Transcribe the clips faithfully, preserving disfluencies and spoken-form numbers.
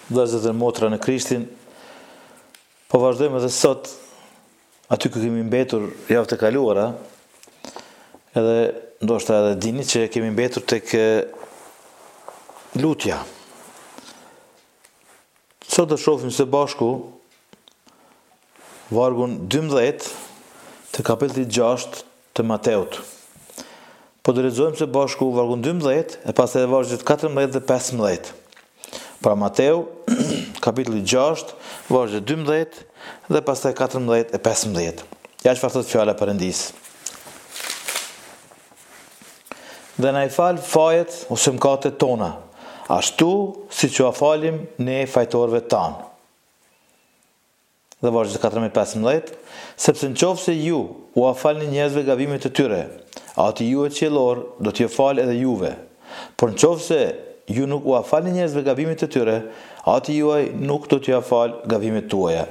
Vëllezër dhe motra në Krishtin, po vazhdojmë edhe sot aty ku kemi mbetur javët e kaluara, edhe ndoshta edhe dini që kemi mbetur tek lutja. Sot do shohim së bashku vargun dymbëdhjetë të kapitullit gjashtë të Mateut. Po do lexojmë së bashku vargun dymbëdhjetë e pastaj vargjet katërmbëdhjetë dhe pesëmbëdhjetë. Pra Mateu, kapitulli gjashtë, vargje dymbëdhjetë dhe pastaj katërmbëdhjetë e pesëmbëdhjetë. Ja çfarë thot fjala e Perëndisë. Dhe na i fal fajet ose mëkatet tona, ashtu siç u falim ne fajtorëve tanë. Dhe vargje katërmbëdhjetë e pesëmbëdhjetë, sepse nëse ju u falni njerëzve gabimet e tyre, ati ju e qiellor do t'ju fal edhe juve. Por nëse ju nuk u falni njerëzve gabimet e tyre, ati juaj nuk do t'ju fal gabimet tuaja.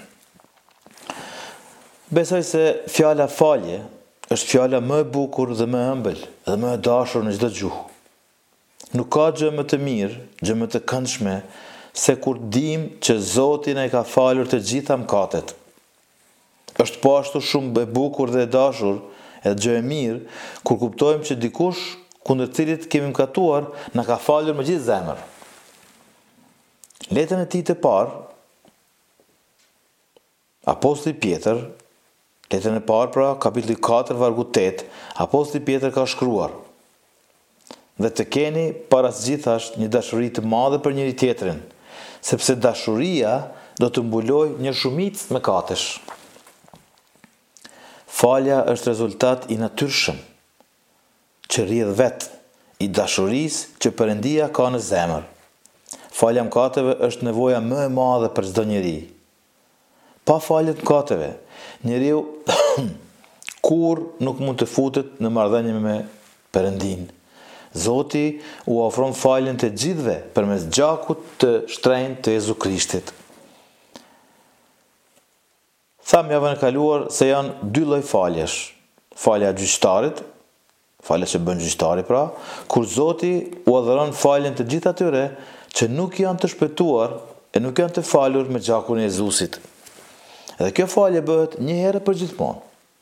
Besoj se fjala falje është fjala më e bukur dhe më e ëmbël dhe më e dashur në çdo gjuhë. Nuk ka gjë më të mirë, gjë më të këndshme se kur dim që Zoti na i ka falur të gjitha mëkatet. Është po ashtu shumë e bukur dhe e dashur, edhe gjë e mirë, kur kuptojmë që dikush kundër cilit kemi mëkatuar, na ka falur me gjithë zemër. Letrën e tij të parë, Apostulli Pjetër, letrën e parë pra, kapitulli katër, vargu tetë, Apostulli Pjetër ka shkruar: dhe të keni para së gjithash një dashuri të madhe për njëri tjetrin, sepse dashuria do të mbulojë një shumicë mëkatesh. Falja është rezultat i natyrshëm që rrjedh vetë i dashurisë që Perëndia ka në zemër. Falja mëkateve është nevoja më e madhe për çdo njeri. Pa falje të mëkateve, njeriu kur nuk mund të futet në marrëdhënie me Perëndin. Zoti u ofron faljen të gjithëve përmes gjakut të shtrenjtë të Jezu Krishtit. Tham javën e kaluar se janë dy lloj faljesh. Falja e gjyqtarit, falja që bën gjyqtari pra, kur Zoti u adhuron faljen të gjithë atyre që nuk janë të shpëtuar e nuk janë të falur me gjakun e Jezusit. Dhe kjo falje bëhet një herë për gjithmonë.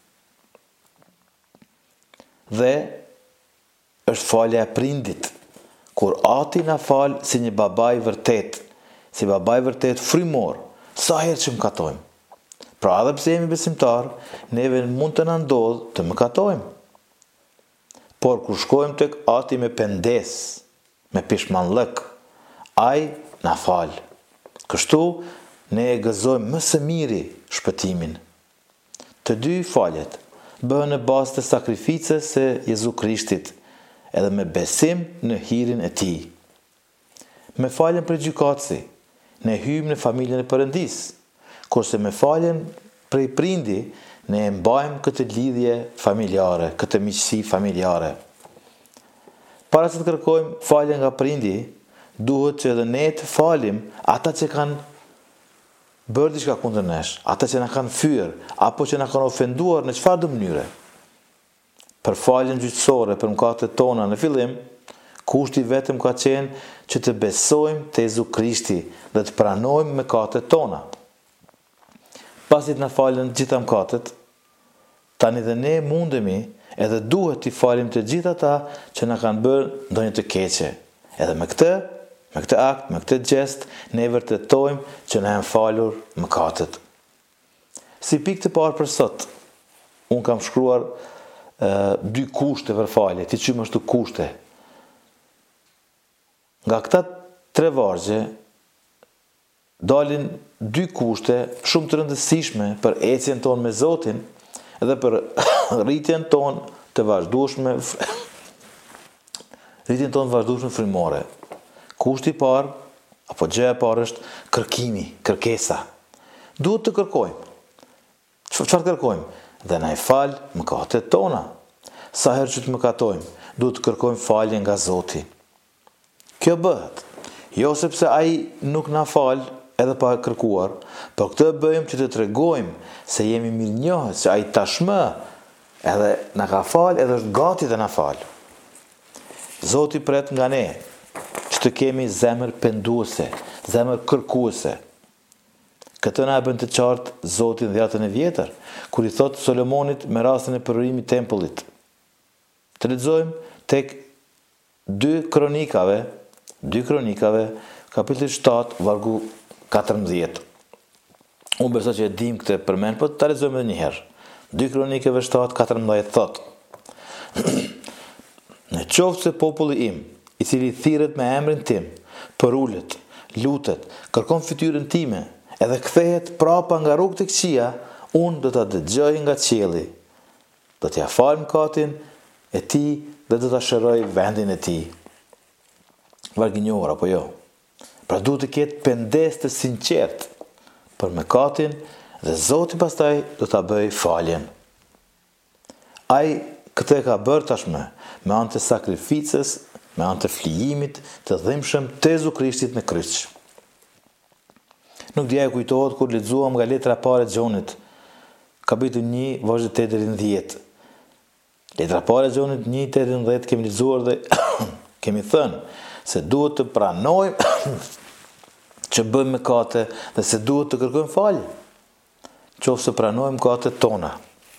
Dhe është falja e prindit, kur ati na fal si një babai vërtet, si babai vërtet frymor, sa herë që mëkatojmë. Pra edhe pse jemi besimtar, neve mund të na ndodhë të mëkatojmë. Por kur shkojmë tek ati me pendes, me pishmanllëk, ai na fal. Kështu ne e gëzojmë më së miri shpëtimin. Të dy faljet bëhen në bazë të sakrificës së Jezu Krishtit, edhe me besim në hirin e tij. Me faljen për gjykatësi, ne hyjmë në familjen e Perëndisë, kurse me faljen prej prindi, ne e mbajmë këtë lidhje familjare, këtë miqësi familjare. Para se të kërkojmë falje nga prindi, duhet që edhe ne të falim ata që kanë bërë diçka kundër nesh, ata që na kanë fyer, apo që na kanë ofenduar në çfarëdo mënyre. Për faljen gjyqësore për mëkatet tona në fillim, kushti vetëm ka qenë që të besojmë te Jezu Krishti dhe të pranojmë mëkatet tona. Pasi të na falen gjitha mëkatet, tani dhe ne mundemi edhe duhet t'i falim të gjitha ata që na kanë bërë ndonjë të keqe. Edhe me këtë, me këtë akt, me këtë gest, ne vërtetojmë që na janë falur mëkatet. Si pikë të parë për sot, unë kam shkruar e, dy kushte për falje, ti qymë ashtu kushte. Nga këta tre vargje, dalin dy kushte shumë të rëndësishme për ecjen tonë me Zotin dhe për rritjen tonë të vazhdueshme rritjen tonë të vazhdueshme frymore. Kushti i parë apo gjëja e parë është kërkimi, kërkesa. Duhet të kërkojmë. Çfarë kërkojmë? Dhe na i fal mëkatet tona. Sa herë që të mëkatojmë, duhet të kërkojmë falje nga Zoti. Kjo bëhet jo sepse ai nuk na fal edhe pa kërkuar, por këtë bëjmë që të tregojmë se jemi mirënjohës, që ai tashmë edhe na ka fal, edhe është gati të na fal. Zoti pret nga ne që që të kemi zemër penduese, zemër kërkuese. Këtë na e bën të qartë Zoti në dhjetën e vjetër, kur i thot Solomonit me rastin e përërimit tempullit. Të lexojmë tek dy kronikave, dy kronikave, kapitulli shtatë, vargu katërmbëdhjetë. Unë besoj që e dim këtë përmend, po ta lexojmë edhe një herë. dy kronikave shtatë katërmbëdhjetë thot: Në qoftë se populli im, i cili thirret me emrin tim, përulet, lutet, kërkon fytyrën time, edhe kthehet prapa nga rrugët e këqija, unë do ta dëgjoj nga qielli. Do t'ja fal mëkatin e tij dhe do ta shëroj vendin e tij. Vargënjor apo jo? Pra duhet të ketë pendes të sinqert për mëkatin dhe Zoti pastaj do ta bëj faljen. Ai këtë e ka bërë tashmë me anë të sakrificës, me anë të flijimit të dhimbshëm të Jezu Krishtit në kryq. Nuk dia e kujtohet kur lexuam nga letra e parë e Gjonit, kapitulli një, vargu tetë deri në dhjetë. Letra e parë e Gjonit një deri në dhjetë kemi lexuar dhe kemi thënë se duhet të pranojmë që bëjmë mëkate dhe se duhet të kërkojmë falje, qoftë pranojmë mëkatet tona.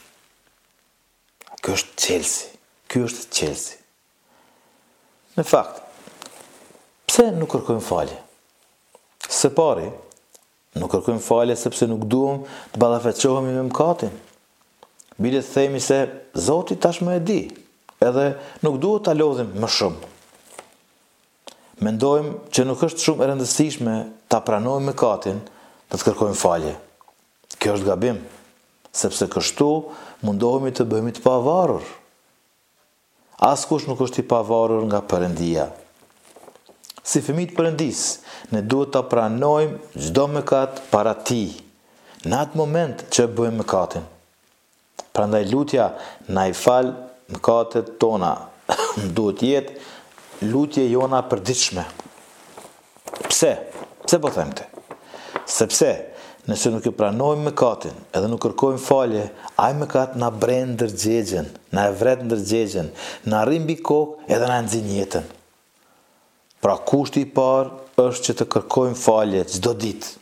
Ky është çelësi, ky është çelësi. Në fakt, pse nuk kërkojmë falje? Së pari, nuk kërkojmë falje sepse nuk duam të ballafaqohemi me mëkatin. Bile të themi se Zoti tashmë e di, edhe nuk duhet ta lodhim më shumë. Mendojmë që nuk është shumë e rëndësishme ta pranojmë mëkatin dhe të kërkojmë falje. Kjo është gabim, sepse kështu mundohemi të bëhemi të pavarur. Askush nuk është i pavarur nga Perëndia. Si fëmijë të Perëndis, ne duhet ta pranojmë çdo mëkat para Tij, në atë moment që bëjmë mëkatin. Prandaj lutja na i fal mëkatet tona duhet jetë lutje jona e përditshme. Pse? Pse po them këtë? Sepse nëse nuk e pranojmë mëkatin, edhe nuk kërkojmë falje, ai mëkat na bren ndërgjegjen, na e vret ndërgjegjen, na rri mbi kokë edhe na nxin jetën. Pra kushti i parë është që të kërkojmë falje çdo ditë.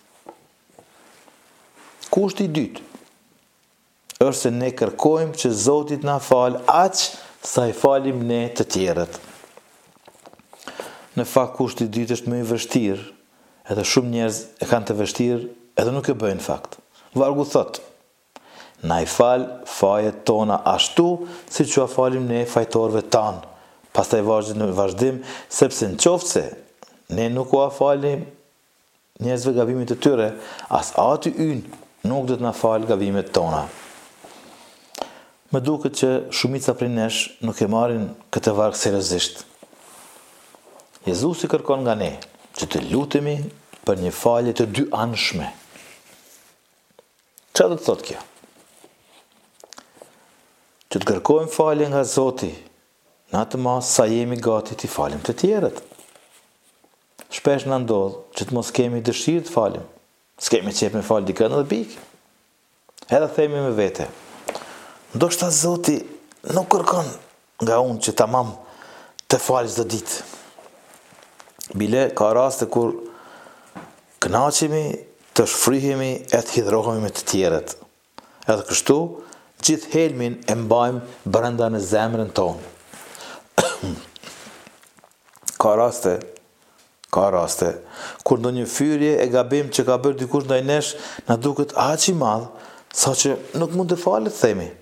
Kushti i dytë është se ne kërkojmë që Zoti na fal aq sa i falim ne të tjerët. Në fakt kushti i dytë është më i vështirë, edhe shumë njerëz e kanë të vështirë edhe nuk e bëjnë fakt. Vargu thot: Na i fal fajet tona ashtu siç u falim ne fajtorëve tan. Pastaj vazhdon në vazhdim, sepse nëse ne nuk u falim njerëzve gabimet e tyre, as Ati ynë nuk do të na fal gabimet tona. Më duket që shumica prej nesh nuk e marrin këtë varg seriozisht. Jezusi kërkon nga ne që të lutemi për një falje të dy anshme. Çfarë do të thotë kjo? Që të kërkojmë falje nga Zoti, në atë mas sa jemi gati t'i falim të tjerët. Shpesh na ndodh që të mos kemi dëshirë të falim. S'kemi qejf me fal dikën edhe pikë. Edhe themi me vete: ndoshta Zoti nuk kërkon nga unë që tamam të fal çdo ditë. Bile ka raste kur kënaqemi, të shfryhemi e të hidhrohemi me të tjerët. Edhe kështu, gjithë helmin e mbajmë brenda në zemrën tonë. Ka raste, ka raste, kur ndonjë fyrje e gabim që ka bërë dikush ndaj nesh, na duket aq i madh, sa që nuk mund të falet, themi.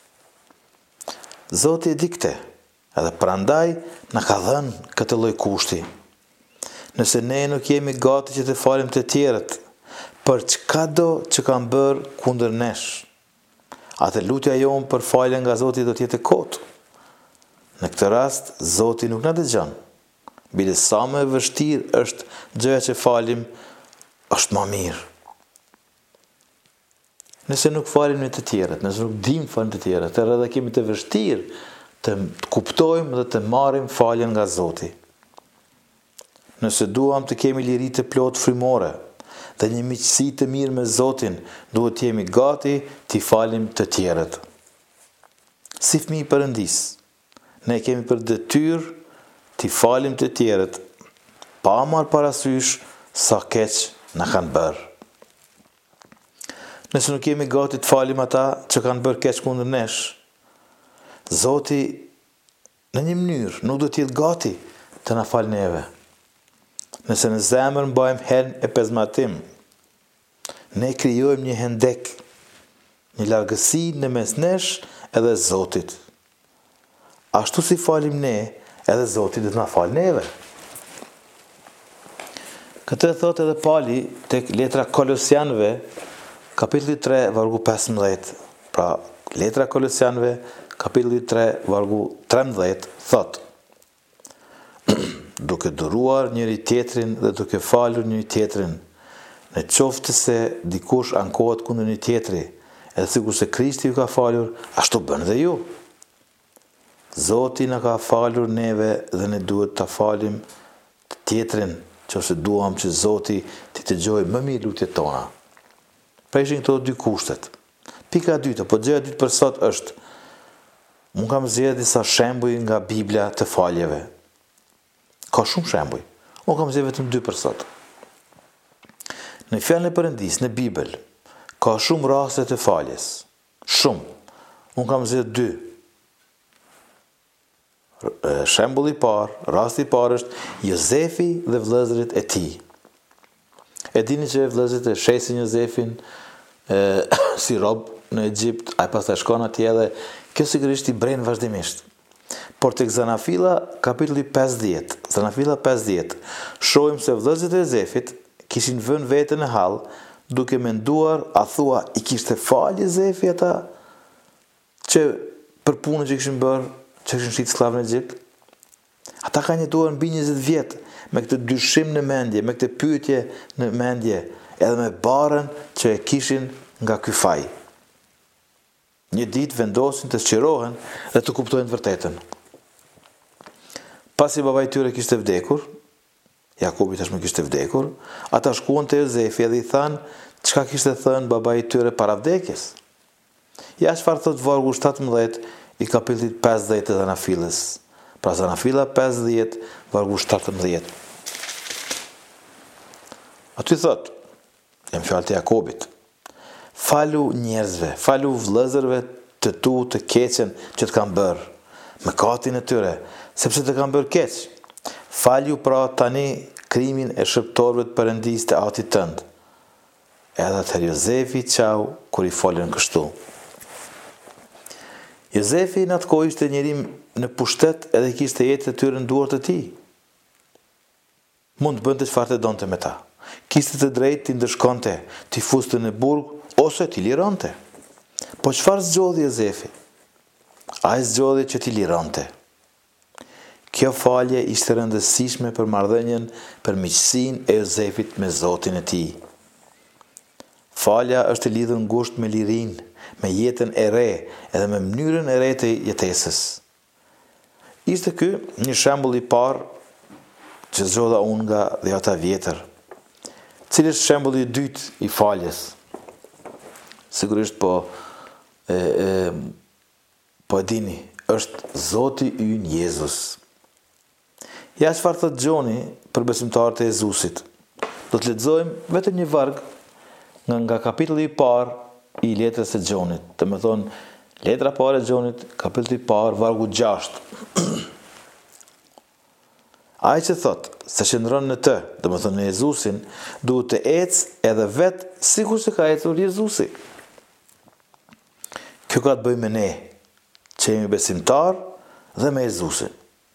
Zoti e di këtë, edhe prandaj na ka dhënë këtë lloj kushti. Nëse ne nuk jemi gati që të falim të tjerët, për çkado që kanë bërë kundër nesh, atë lutja jonë për falje nga Zoti do të jetë e kotë. Në këtë rast, Zoti nuk na dëgjon. Bile sa më e vështirë është gjëja që falim, është më mirë. Nëse nuk falim në të tjerët, nëse nuk dim falim të tjerët, edhe kemi të vështirë të kuptojmë dhe të marrim faljen nga Zoti. Nëse duam të kemi liri të plot frymore dhe një miqësi të mirë me Zotin, duhet të jemi gati t'i falim të tjerët. Si fëmijë Perëndis, ne kemi për detyrë t'i falim të tjerët, pa marrë parasysh sa keq na kanë bërë. Nëse nuk jemi gati të falim ata që kanë bërë keq kundër nesh, Zoti në një mënyrë nuk do të jetë gati të na falë neve. Nëse në zemër mbajmë hen e pezmatim, ne krijojmë një hendek, një largësi në mes nesh edhe Zotit. Ashtu si falim ne, edhe Zoti do të na falë neve. Këtë e thot edhe Pali tek letra Kolosianëve, kapitulli tre, vargu pesëmbëdhjetë. Pra, letra Kolosianëve, kapitulli tre, vargu trembëdhjetë, thot: duke duruar njëri tjetrin dhe duke falur njëri tjetrin, në qoftë se dikush ankohet kundër një tjetri, edhe sikur se Krishti ju ka falur, ashtu bën dhe ju. Zoti na ka falur neve dhe ne duhet ta falim të tjetrin, nëse duam që Zoti të dëgjojë më mirë lutjet tona. Pra ishin këto dy kushtet. Pika e dytë, apo gjëja e dytë për sot është: unë kam zgjedhur disa shembuj nga Bibla të faljeve. Ka shumë shembuj. Unë kam zgjedhur vetëm dy për sot. Në fjalën e Perëndisë, në Bibël, ka shumë raste të faljes. Shumë. Unë kam zgjedhur dy. Shembulli i parë, rasti i parë është Jozefi dhe vëllezërit e tij. E dini që vëllezërit e shesin Jozefin e, si rob në Egjipt, ai pastaj shkon atje dhe kjo sigurisht i bren vazhdimisht. Por tek Zanafilla, kapitulli pesëdhjetë, Zanafilla pesëdhjetë, shohim se vëllezërit e Jozefit kishin vënë veten në hall, duke menduar, a thua i kishte fal Jozefi ata që për punën që kishin bërë, që kishin shit sklavë në Egjipt? Ata kanë jetuar mbi njëzet vjet me këtë dyshim në mendje, me këtë pyetje në mendje, edhe me barën që e kishin nga ky faj. Një ditë vendosin të sqarohen dhe të kuptojnë të vërtetën. Pasi babai i tyre kishte vdekur, Jakubi tashmë kishte vdekur, ata shkuan te Jozefi dhe i thanë çka kishte thënë babai i tyre para vdekjes. Ja çfarë thot vargu shtatëmbëdhjetë i kapitullit pesëdhjetë të Zanafilës. Pra Zanafilla pesëdhjetë, vargu shtatëmbëdhjetë. Aty thot, jam fjalë të Jakobit: falu njerëzve, falu vëllezërve të tu të keqen që të kanë bërë, mëkatin e tyre, sepse të kanë bërë keq. Falju pra tani krimin e shëptorëve të Perëndisë të atit tënd. Edhe atëherë Jozefi qau kur i folën kështu. Jozefi në atë kohë ishte njeri në pushtet edhe kishte jetën e tyre në duart e tij. Mund të bënte çfarë donte me ta. Kishte të drejtë t'i ndëshkonte, t'i fuste në burg ose t'i lironte. Po çfarë zgjodhi Jozefi? Ai zgjodhi që t'i lironte. Kjo falje ishte rëndësishme për marrëdhënien, për miqësinë e Jozefit me Zotin e tij. Falja është e lidhur ngushtë me lirinë, me jetën e re, edhe me mënyrën e re të jetesës. Ishte ky një shembull i parë që zgjodha unë nga dhjata vjetër. Cili është shembulli i dytë i faljes? Sigurisht po e, e, po e dini, është Zoti ynë Jezus. Ja çfarë thot Gjoni për besimtarët e Jezusit. Do të lexojmë vetëm një varg nga, nga kapitulli i parë i letrës së Gjonit. Të më thonë, letra e parë e Gjonit, kapitulli i parë, vargu gjashtë. Ai që thot se qëndron në të, do të thonë në Jezusin, duhet të ecë edhe vetë sikur se ka ecur Jezusi. Kjo ka të bëjë me ne, që jemi besimtar dhe me Jezusin.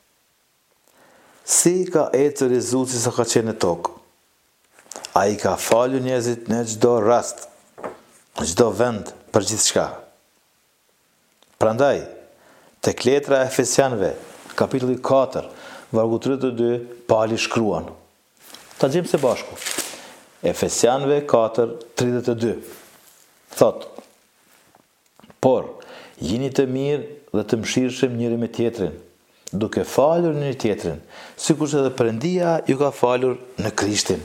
Si ka ecur Jezusi sa ka qenë në tokë? Ai ka falur njerëzit në çdo rast, në çdo vend, për gjithçka. Prandaj, tek letra e Efesianëve, kapitulli katër, vargu tridhjetë e dy, Pali shkruan. Ta gjejmë së bashku. Efesianëve katër tridhjetë e dy. Thot: por jini të mirë dhe të mëshirshëm njëri me tjetrin, duke falur njëri tjetrin, sikur se edhe Perëndia ju ka falur në Krishtin.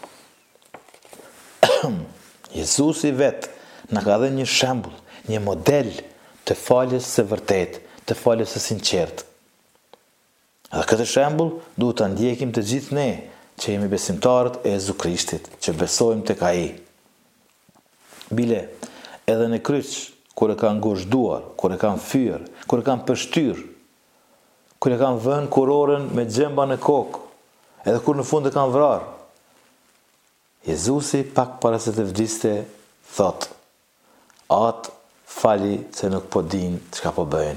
Jezusi vet na ka dhënë një shembull, një model të faljes së vërtetë, të faljes së sinqertë. Dhe këtë shembull duhet ta ndjekim të gjithë ne që jemi besimtarët e Jezu Krishtit, që besojmë tek ai. Bile, edhe në kryq, kur e kanë ngushduar, kur e kanë fyer, kur e kanë pështyr, kur e kanë vënë kurorën me gjemba në kokë, edhe kur në fund e kanë vrarë, Jezusi pak para se të vdiste, thot, atë fali se nuk po din çka po bëjnë.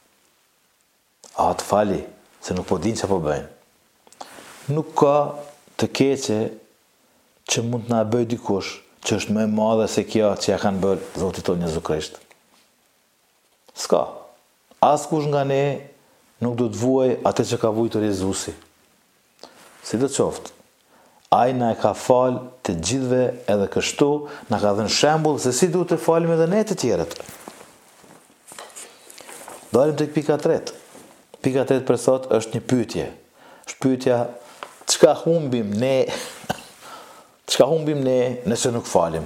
Atë fali se nuk po din çka po bëjnë. Nuk ka të keqe që mund të na bëj dikush që është më e madhe se kjo që ja kanë bërë Zoti tonë Jezu Krisht. S'ka. Askush nga ne nuk do të vuaj atë që ka vujtur Jezusi. Si do qoftë, ai na e ka fal të gjithëve edhe kështu na ka dhënë shembull se si duhet të falim edhe ne të tjerët. Dalim tek pika e tretë. Pika e tretë për sot është një pyetje. Është pyetja çka humbim ne çka humbim ne nëse nuk falim?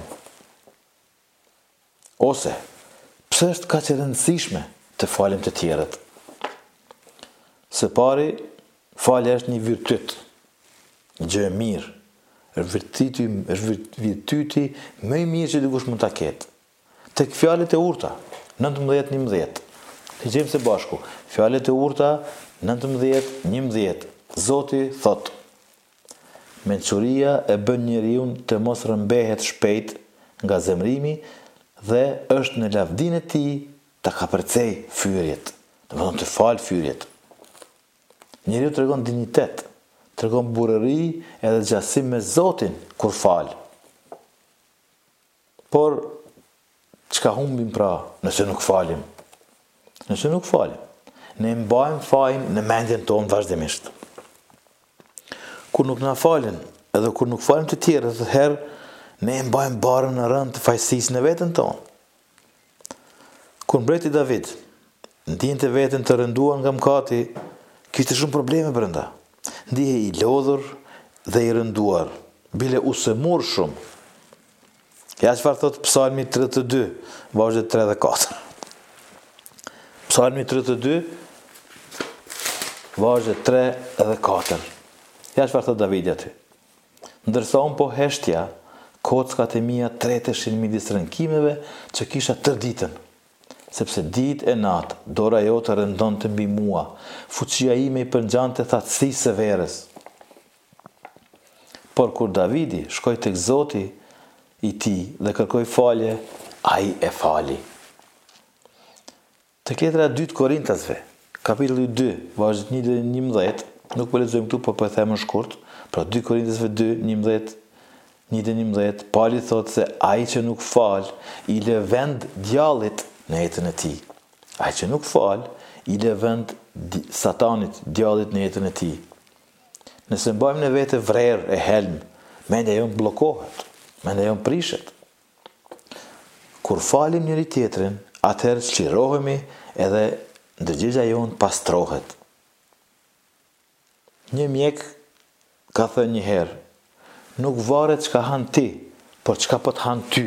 Ose pse është kaq e rëndësishme të falim të tjerët? Së pari, falja është një virtyt, një gjë e mirë. Është virtyti, është virtyti më i mirë që dikush mund ta ketë. Tek fjalët e urta, nëntëmbëdhjetë njëmbëdhjetë. Të gjejmë së bashku. Fjalët e urta, nëntëmbëdhjetë njëmbëdhjetë. Zoti thot: mençuria e bën njeriu të mos rëmbehet shpejt nga zemrimi dhe është në lavdinë e tij ta kapërcej fyrjet. Domethënë të fal fyrjet. Njeriu tregon dinjitet, tregon burrëri edhe gjatësim me Zotin kur fal. Por çka humbim pra nëse nuk falim? Nëse nuk falim, ne mbajmë fajin në mendjen tonë vazhdimisht. Kur nuk na falen, edhe kur nuk falim të tjerë, të herë ne mbajmë barën në rënd të fajësisë në veten tonë. Kur mbreti David ndjente veten të rënduar nga mëkati, kishte shumë probleme brenda. Ndihej i lodhur dhe i rënduar, bile u sëmur shumë. Ja çfarë thot Psalmi tridhjetë e dy, vargjet tre dhe katër. Psalmi tridhjetë e dy, vargjet tre dhe katër. Ja çfarë thot Davidi aty. Ndërsa unë po heshtja, kockat e mia treteshin midis rënkimeve që kisha tër ditën. Sepse ditë e natë, dora jote rëndonte mbi mua, fuqia ime i përngjante thatësisë së verës. Por kur Davidi shkoi tek Zoti i tij dhe kërkoi falje, ai e fali. Tek letra e dytë Korintasve, kapitulli dy, vargjet një dhe njëmbëdhjetë, nuk po lexojmë këtu, po po e them në shkurt, pra dy Korintasve dy, njëmbëdhjetë, një dhe njëmbëdhjetë, Pali thot se ai që nuk fal, i lë vend djallit në jetën e tij. Ai që nuk fal, i lë vend Satanit, djallit në jetën e tij. Nëse mbajmë në vete vrerë e helm, mendja jonë bllokohet, mendja jonë prishet. Kur falim njëri tjetrin, atëherë çlirohemi edhe ndërgjegja jonë pastrohet. Një mjek ka thënë një herë, nuk varet çka han ti, por çka po të han ty.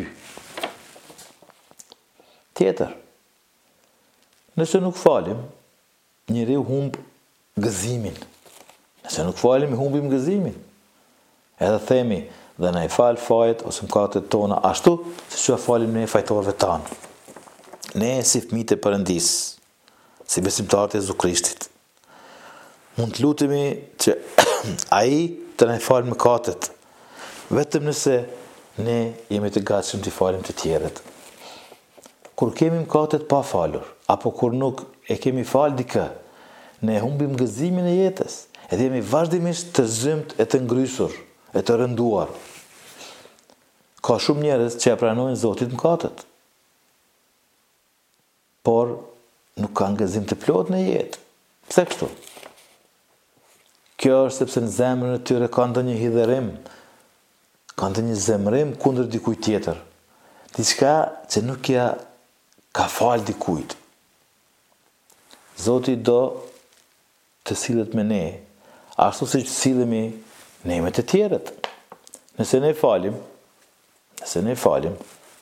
Tjetër, nëse nuk falim, njeriu humb gëzimin. Nëse nuk falim, humbim gëzimin. Edhe themi, dhe na i fal fajet ose mëkatet tona ashtu, si që falim ne fajtorëve tanë. Ne si fëmijët e Perëndisë, si besimtarët e Jezu Krishtit, mund të lutemi që ai të na falë mëkatet, vetëm nëse ne jemi të gatshëm të falim të tjerët. Kur kemi mëkatet pa falur, apo kur nuk e kemi fal dikë, ne humbim gëzimin e jetës, edhe jemi vazhdimisht të zymt e të ngrysur, e të rënduar. Ka shumë njerëz që ja pranojnë Zotit mëkatet, por nuk kanë gëzim të plot në jetë. Pse kështu? Kjo është sepse në zemrën e tyre ka ndonjë hidherim, ka ndonjë zemrim kundër dikujt tjetër. Diçka që nuk ja ka fal dikujt. Zoti do të sillet me ne, ashtu siç sillemi ne me të tjerët. Nëse ne falim, nëse ne falim,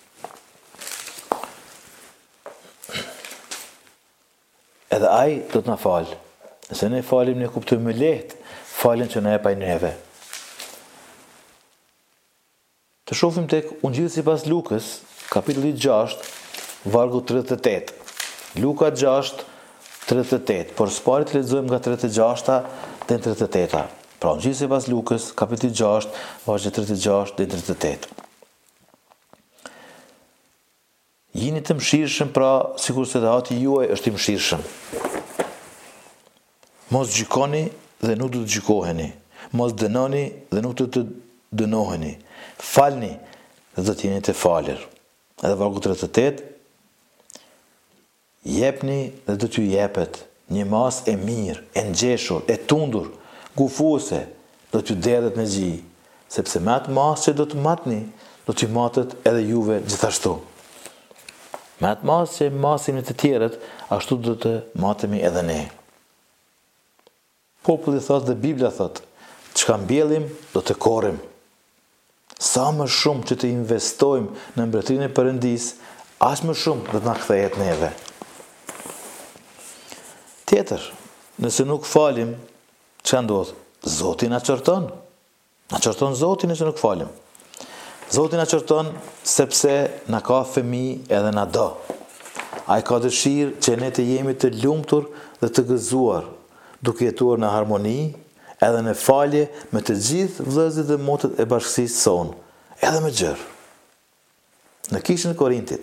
edhe ai do të na fal. Nëse ne falim, ne kuptojmë lehtë faljen që na jep ai neve. Të shohim tek Ungjilli sipas Lukës, kapitulli gjashtë, vargu tridhjetë e tetë. Luka gjashtë, tridhjetë e tetë, por së pari të lexojmë nga tridhjetë e gjashta deri në tridhjetë e tetëta. Pra Ungjilli sipas Lukës, kapitulli gjashtë, vargu tridhjetë e gjashtë deri në tridhjetë e tetë. Jini të mëshirshëm, pra sikur se Ati juaj është i mëshirshëm. Mos gjykoni dhe nuk do të gjykoheni. Mos dënoni dhe nuk do të dënoheni. Falni dhe do të jeni të falur. Edhe vargu tridhjetë e tetë. Jepni dhe do t'ju jepet një mas e mirë, e ngjeshur, e tundur, gufuese, do t'ju derdhet me gji, sepse me atë mas që do të matni, do t'ju matet edhe juve gjithashtu. Me atë mas që masim në të tjerët, ashtu do të matemi edhe ne. Populli thot dhe Biblia thot, çka mbjellim do të korrim. Sa më shumë që të investojmë në mbretërinë e Perëndisë, aq më shumë do të na kthehet neve. Tjetër, nëse nuk falim, çka ndodh? Zoti na qorton. Na qorton Zoti nëse nuk falim. Zoti na qorton sepse na ka fëmijë edhe na do. Ai ka dëshirë që ne të jemi të lumtur dhe të gëzuar, duke jetuar në harmoni edhe në falje me të gjithë vëllezërit dhe motrat e bashkësisë sonë, edhe me gjërë. Në kishën e Korintit,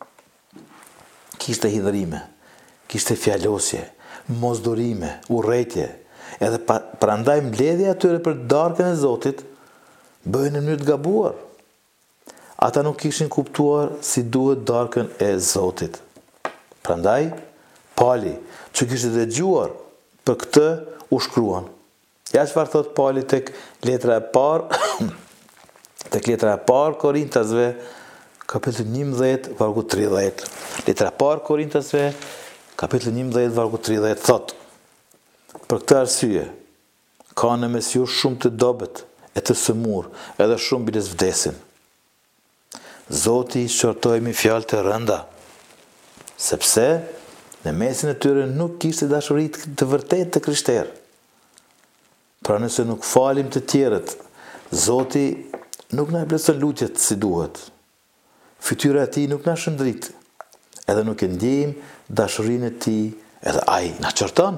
kishte hidhërime, kishte fjalosje, mosdurime, urrëtie, edhe pa, prandaj mbledhja atyre për darkën e Zotit bëhen në mënyrë të gabuar. Ata nuk kishin kuptuar si duhet darkën e Zotit. Prandaj, Pali, që kishte dëgjuar për këtë, u shkruan. Ja çfarë thot Pali tek letra e parë, tek letra e parë Korintasve, kapitulli njëmbëdhjetë, vargu tridhjetë. Letra e parë Korintasve, kapitulli njëmbëdhjetë, vargu tridhjetë, thot: për këtë arsye, ka në mes jush shumë të dobët e të sëmur, edhe shumë biles vdesin. Zoti i shqortoi me fjalë të rënda, sepse në mesin e tyre nuk kishte dashuri të vërtetë të krishterë. Pra nëse nuk falim të tjerët, Zoti nuk na e plotson lutjet si duhet. Fytyra e tij nuk na shëndrit, edhe nuk e ndjejmë dashurinë e tij, edhe ai na qorton.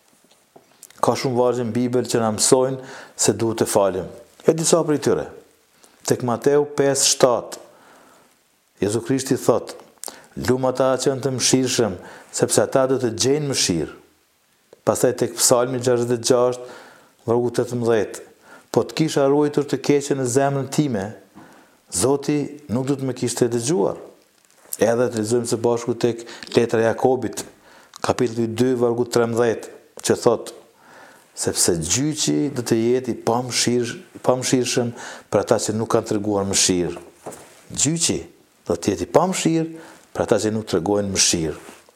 Ka shumë vargje në Bibël që na mësojnë se duhet të falim. E disa prej tyre. Tek Mateu pesë shtatë, Jezu Krishti thot: lumë ata që janë të mëshirshëm, sepse ata do të gjejnë mëshirë. Pastaj tek Psalmi gjashtëdhjetë e gjashtë, vargu tetëmbëdhjetë, po të kisha ruajtur të keqen në zemrën time, Zoti nuk do të më kishte dëgjuar. Edhe të lexojmë së bashku tek letra e Jakobit, kapitulli dy, vargu trembëdhjetë, që thot: sepse gjyqi do të jetë i pamëshirshëm për ata që nuk kanë treguar mëshirë. Gjyqi do të jetë i pamëshirë për ata që nuk tregojnë mëshirë.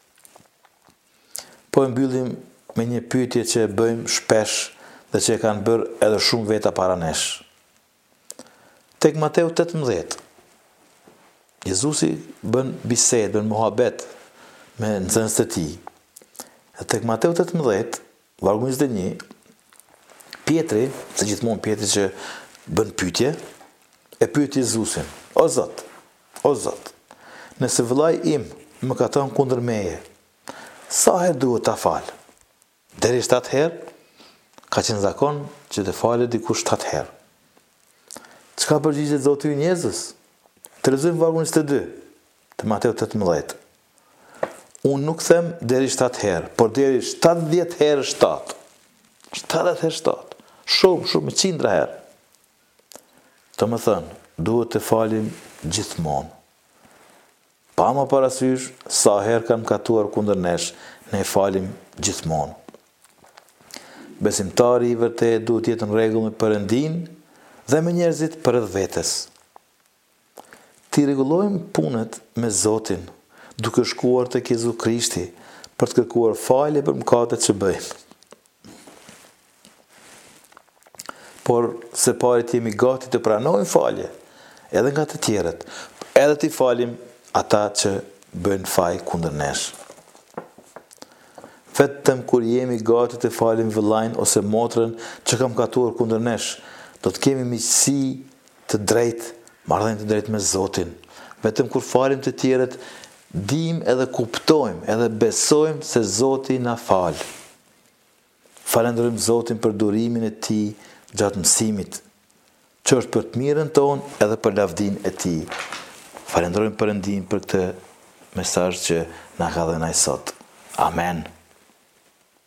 Po e mbyllim me një pyetje që e bëjmë shpesh dhe që e kanë bërë edhe shumë veta para nesh. Tek Mateu tetëmbëdhjetë, Jezusi bën bisedë, bën muhabet me nxënësit e tij. Dhe tek Mateu tetëmbëdhjetë, vargu njëzet e një, Pietri, se gjithmonë Pietri që bën pyetje, e pyet Jezusin: o Zot, o Zot, nëse vëllai im më ka thënë kundër meje, sa herë duhet ta fal? Deri shtatë herë? Ka qenë zakon që të falet dikush shtatë herë. Çka përgjigjet Zoti ynë Jezus? Të lexojmë vargun njëzet e dy të Mateu tetëmbëdhjetë. Unë nuk them deri shtatë herë, por deri shtatëdhjetë herë shtatë. shtatëdhjetë herë shtatë. Shumë, shumë, me qindra herë. Të më thënë, duhet të falim gjithmonë. Pa më parasysh sa herë kanë katuar kundër nesh, ne falim gjithmonë. Besimtari i vërtet duhet jetë në rregull me Perëndin dhe me njerëzit përreth vetes. Ti rregullojmë punët me Zotin, duke shkuar tek Jezu Krishti për të kërkuar falje për mëkatet që bëjmë. Por se parit jemi gati të pranojmë falje, edhe nga të tjerët, edhe të falim ata që bëjnë faj kundër nesh. Vetëm kur jemi gati të falim vëllain ose motrën që kam katuar kundër nesh, do të kemi miqësi të drejtë marrëdhënie të drejtë me Zotin. Vetëm kur falim të tjerët, dim edhe kuptojmë, edhe besojmë se Zoti na fal. Falenderojmë Zotin për durimin e Tij gjatë mësimit, që është për të mirën tonë edhe për lavdinë e Tij. Falenderojmë Perëndin për këtë mesazh që na ka dhënë ai sot. Amen.